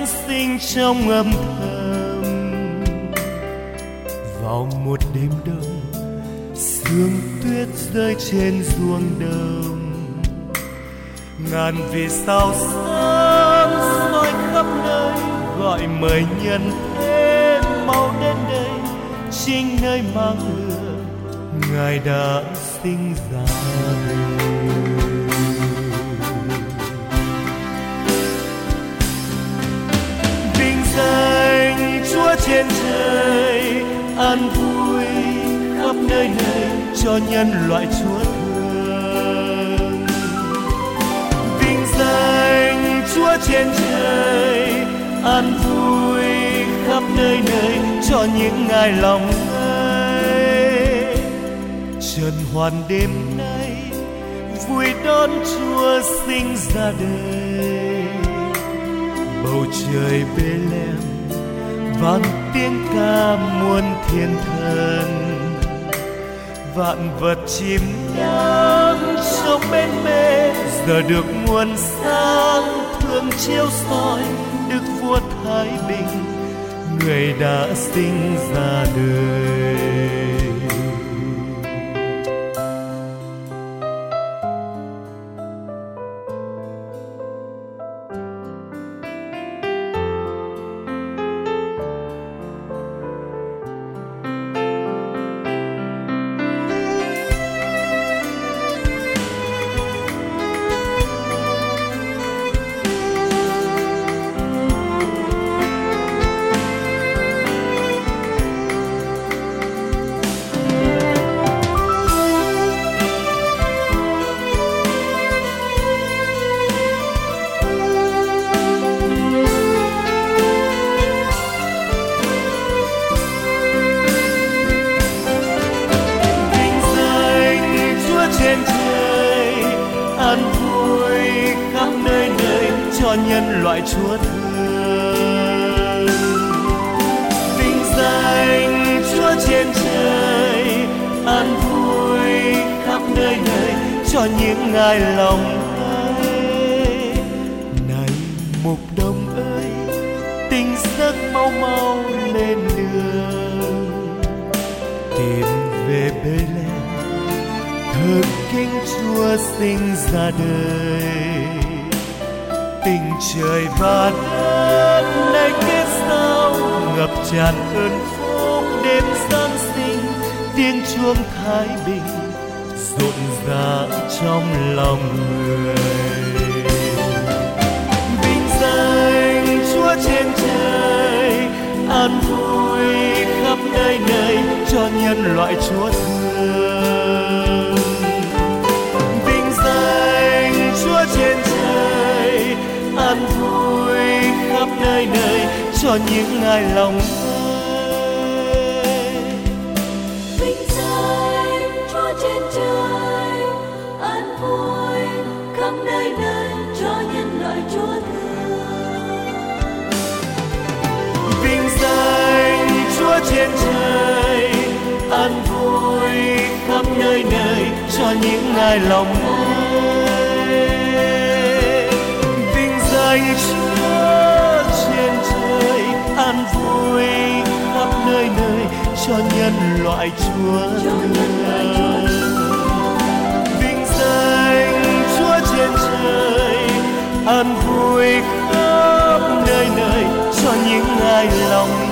Giáng sinh trong âm thầm. Vào một đêm đông, sương tuyết rơi trên ruộng đồng, ngàn vì sao sáng soi khắp nơi, gọi mời nhân thế mau đến đây. Chính nơi mang lửa Ngài đã sinh ra đời. Vinh danh Chúa trên trời, an vui khắp nơi nơi cho nhân loại Chúa thương. Vinh danh Chúa trên trời, an vui khắp nơi nơi cho những ngài lòng ngây. Trần hoàn đêm nay vui đón Chúa sinh ra đời. Bầu trời Bê-lem vang tiếng ca muôn thiên thần, vạn vật chìm đắm trong bên mê. Giờ được nguồn sáng thương chiếu soi, Đức Vua Thái Bình người đã sinh ra đời. An vui khắp nơi nơi cho nhân loại Chúa thương. Vinh danh Chúa trên trời, an vui khắp nơi nơi cho những ngài lòng ơi. Này mục đồng ơi, tỉnh giấc mau mau lên đường, tìm về Bê-lem thờ kính Chúa sinh ra đời. Tình trời và đất nay kết giao, ngập tràn ơn phúc đêm Giáng sinh. Tiếng chuông Thái Bình rộn rã trong lòng người. Vinh danh Chúa trên trời, an vui khắp nơi nơi cho nhân loại Chúa thương. Vinh danh Chúa trên trời, an vui khắp nơi nơi cho những ngài lòng ơi. Vinh danh Chúa trên trời, an vui khắp nơi nơi cho nhân loại Chúa thương. Vinh danh Chúa trên trời, an vui khắp nơi nơi cho những ngài lòng ơi. Vinh danh Chúa trên trời, an vui khắp nơi nơi cho nhân loại Chúa thương. Vinh danh Chúa trên trời, an vui khắp nơi nơi cho những ngài lòng